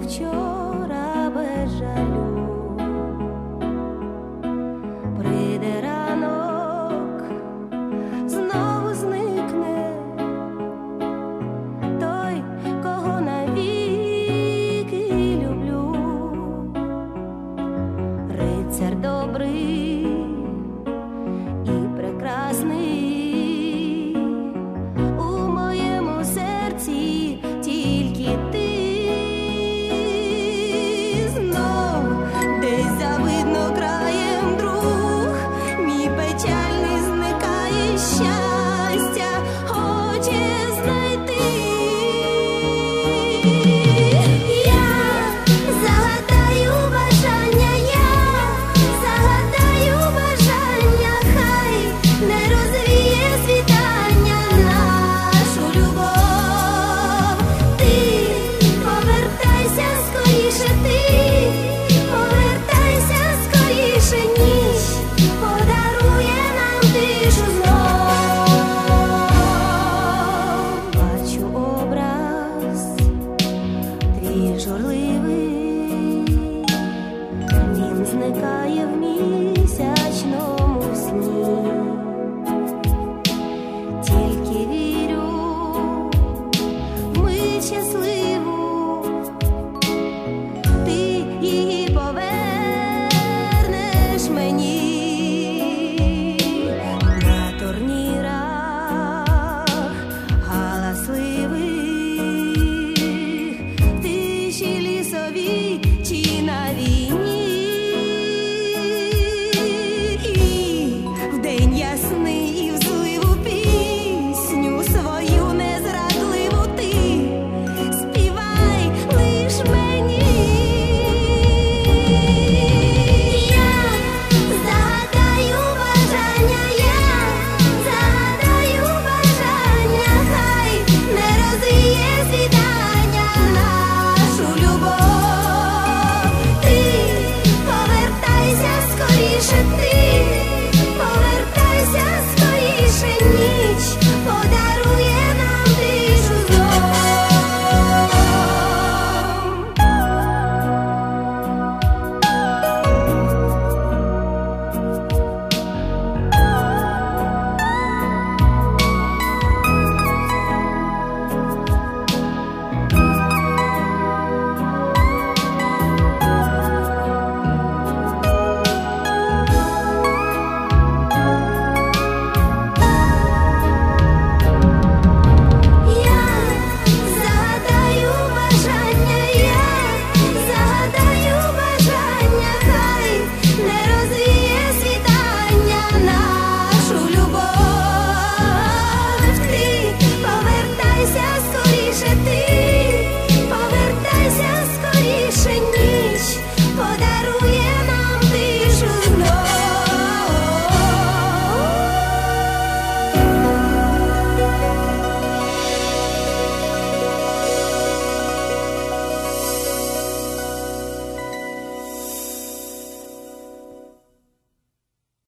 вчора без жалю. Прийде ранок, знову зникне той, кого навіки люблю. Рицар добрий і прекрасний, у моєму серці тільки ти. Знов десь завидно краєм друг, мій печальний зникає, щастя хоче знайти. Я загадаю бажання, хай не розвіє світання нашу любов. Ти повертайся скоріше, повертайся скоріше, ніч подарує нам тишу знов. Бачу образ твій журливий, він зникає в місячному сні. Тільки вірю в мить щасливу, ти її повернеш мені. На турнірах галасливих, тиші лісовій